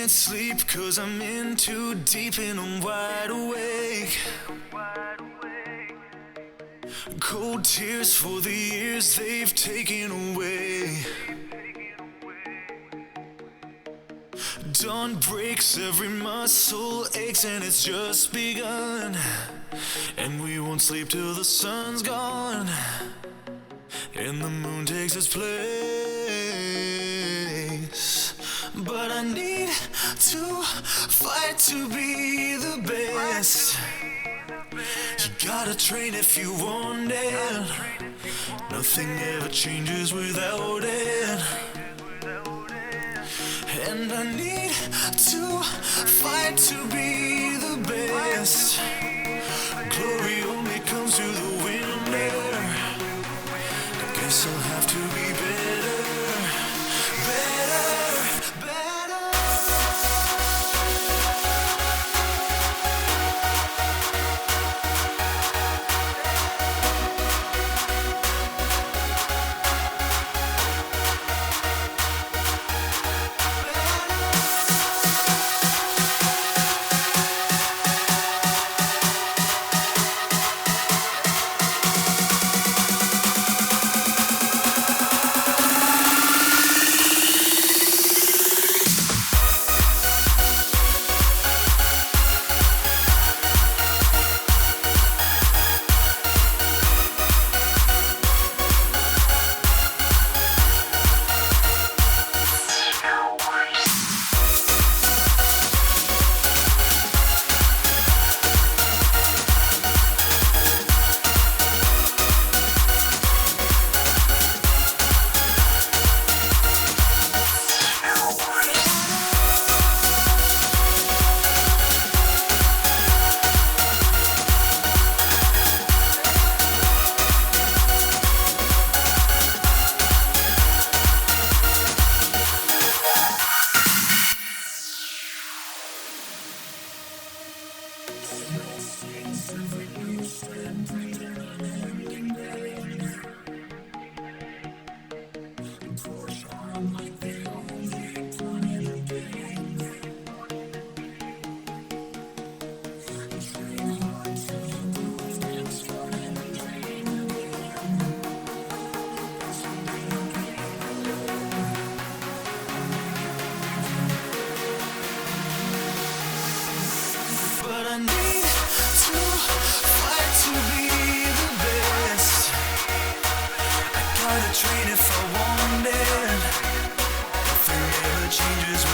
can't sleep 'cause I'm in too deep and I'm wide awake. Cold tears for the years they've taken away. Dawn breaks, every muscle aches, and it's just begun. And we won't sleep till the sun's gone and the moon takes its place. But I need to fight to be the best. You gotta train if you want it. Nothing ever changes without it. And I need to fight to be the best. Glory only comes through the winter. I guess I'll have to be better, better, better. Train if I want it. Nothing ever changes